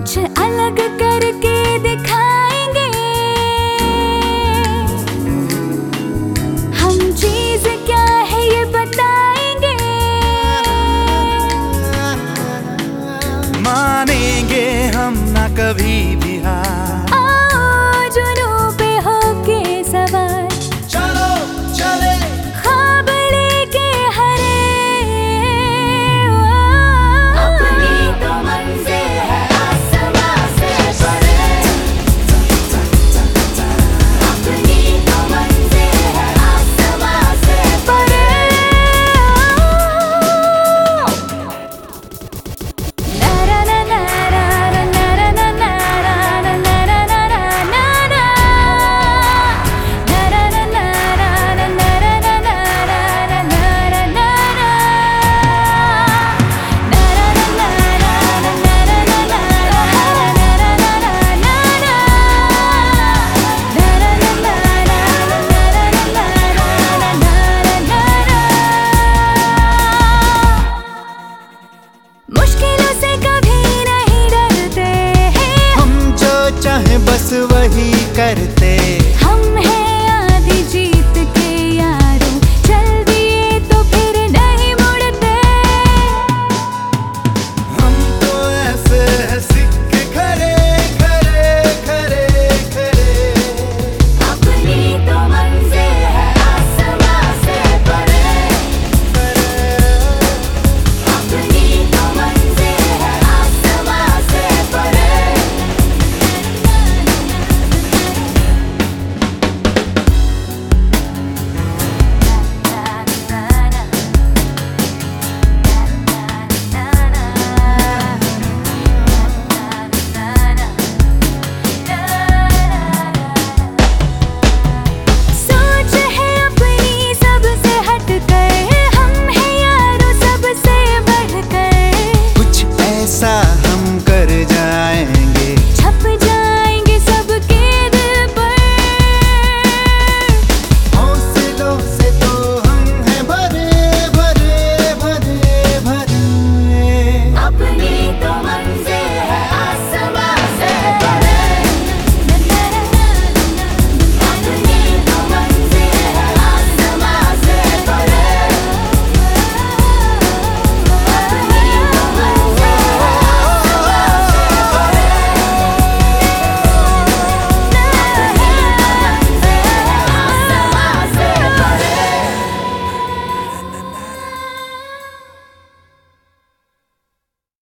कुछ अलग करके दिखाएंगे। हम चीज क्या है ये बताएंगे। मानेंगे हम ना कभी भी हार। आओ जुनून पे होके सवार, चलो चले ख्वाब लेके हरे। अपनी तो मंजिल है आसमां से परे। अपनी तो मंजिल है आसमां से परे। मुश्किलों से कभी नहीं डरते हैं, हम जो चाहे बस वही करते।